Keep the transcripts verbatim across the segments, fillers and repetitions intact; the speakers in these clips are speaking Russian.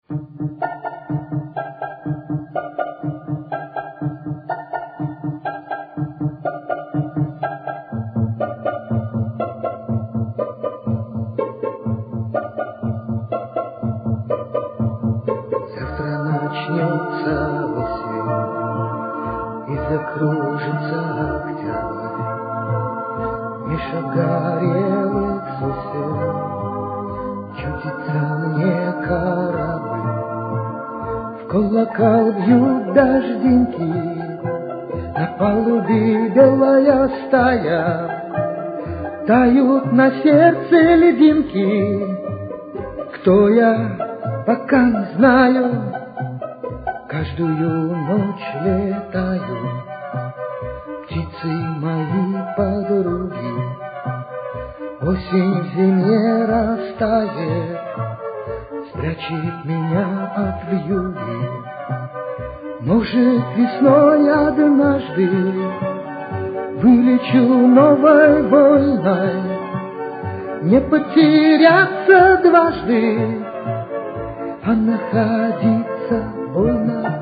Завтра начнется осень, и закружится октябрь. Меж обгорелых сосен чудится мне корабль. В колокол бьют дождинки, на палубе белая стая. Тают на сердце льдинки. Кто я, пока не знаю, каждую ночь летаю. Птицы мои подруги, осень в зиме растает, спрячет меня от вьюги. Может, весной однажды вылечу новой вольной, не потеряться дважды, а находиться больно.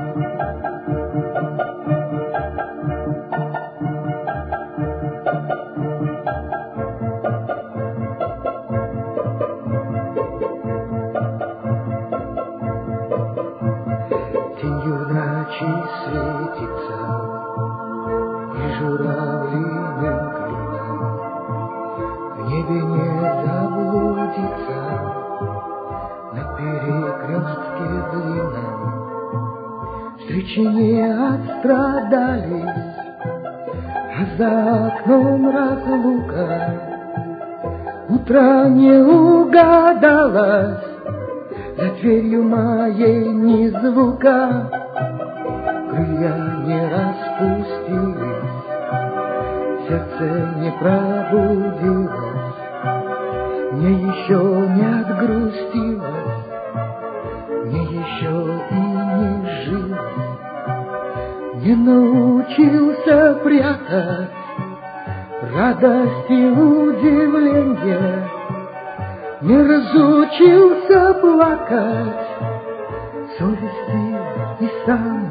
Тенью ночи светится и журавлиным клином, в небе не заблудится на перекрестке длинном. Встречи не отстрадались, а за окном разлука. Утро не угадалось, за дверью моей ни звука. Крылья не распустились, сердце не пробудилось, мне еще не отгрустилось, мне еще и не жилось. Не научился прятать радость и удивление, не разучился плакать совести и сам